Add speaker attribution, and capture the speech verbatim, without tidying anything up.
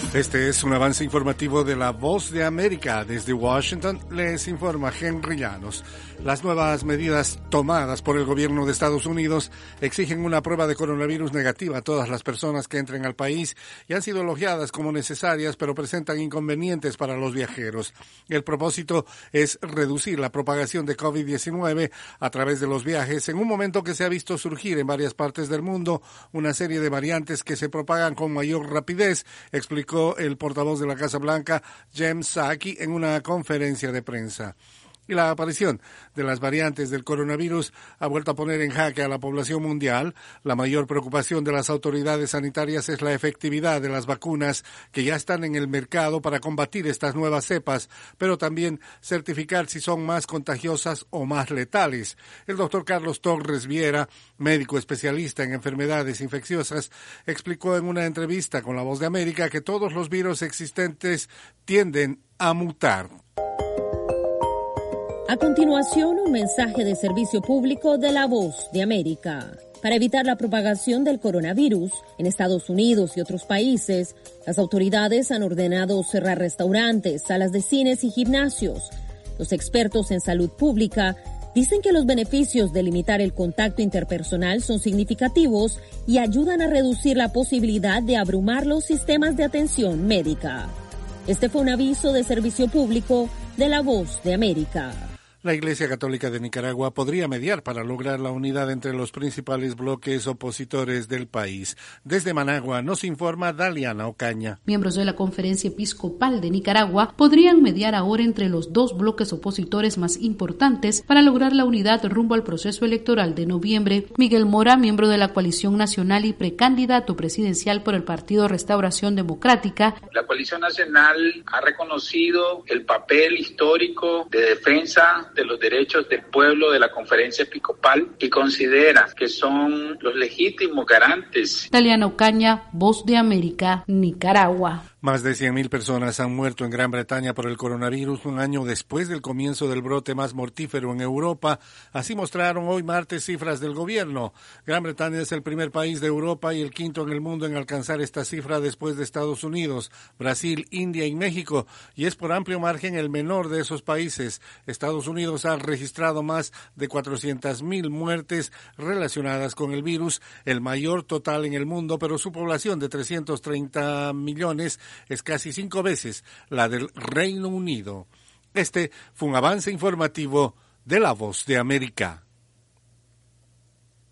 Speaker 1: Este es un avance informativo de La Voz de América. Desde Washington les informa Henry Llanos. Las nuevas medidas tomadas por el gobierno de Estados Unidos exigen una prueba de coronavirus negativa a todas las personas que entren al país y han sido elogiadas como necesarias, pero presentan inconvenientes para los viajeros. El propósito es reducir la propagación de COVID diecinueve a través de los viajes en un momento que se ha visto surgir en varias partes del mundo una serie de variantes que se propagan con mayor rapidez, explicó el portavoz de la Casa Blanca, Jen Psaki, en una conferencia de prensa. Y la aparición de las variantes del coronavirus ha vuelto a poner en jaque a la población mundial. La mayor preocupación de las autoridades sanitarias es la efectividad de las vacunas que ya están en el mercado para combatir estas nuevas cepas, pero también certificar si son más contagiosas o más letales. El doctor Carlos Torres Viera, médico especialista en enfermedades infecciosas, explicó en una entrevista con La Voz de América que todos los virus existentes tienden a mutar.
Speaker 2: A continuación, un mensaje de servicio público de La Voz de América. Para evitar la propagación del coronavirus en Estados Unidos y otros países, las autoridades han ordenado cerrar restaurantes, salas de cines y gimnasios. Los expertos en salud pública dicen que los beneficios de limitar el contacto interpersonal son significativos y ayudan a reducir la posibilidad de abrumar los sistemas de atención médica. Este fue un aviso de servicio público de La Voz de América.
Speaker 1: La Iglesia Católica de Nicaragua podría mediar para lograr la unidad entre los principales bloques opositores del país. Desde Managua nos informa Daliana Ocaña.
Speaker 3: Miembros de la Conferencia Episcopal de Nicaragua podrían mediar ahora entre los dos bloques opositores más importantes para lograr la unidad rumbo al proceso electoral de noviembre. Miguel Mora, miembro de la Coalición Nacional y precandidato presidencial por el Partido Restauración Democrática.
Speaker 4: La Coalición Nacional ha reconocido el papel histórico de defensa de los derechos del pueblo de la Conferencia Episcopal y considera que son los legítimos garantes.
Speaker 3: Daliana Ocaña, Voz de América, Nicaragua.
Speaker 1: Más de cien mil personas han muerto en Gran Bretaña por el coronavirus un año después del comienzo del brote más mortífero en Europa. Así mostraron hoy martes cifras del gobierno. Gran Bretaña es el primer país de Europa y el quinto en el mundo en alcanzar esta cifra después de Estados Unidos, Brasil, India y México, y es por amplio margen el menor de esos países. Estados Unidos ha registrado más de cuatrocientas mil muertes relacionadas con el virus, el mayor total en el mundo, pero su población de trescientos treinta millones es casi cinco veces la del Reino Unido. Este fue un avance informativo de La Voz de América.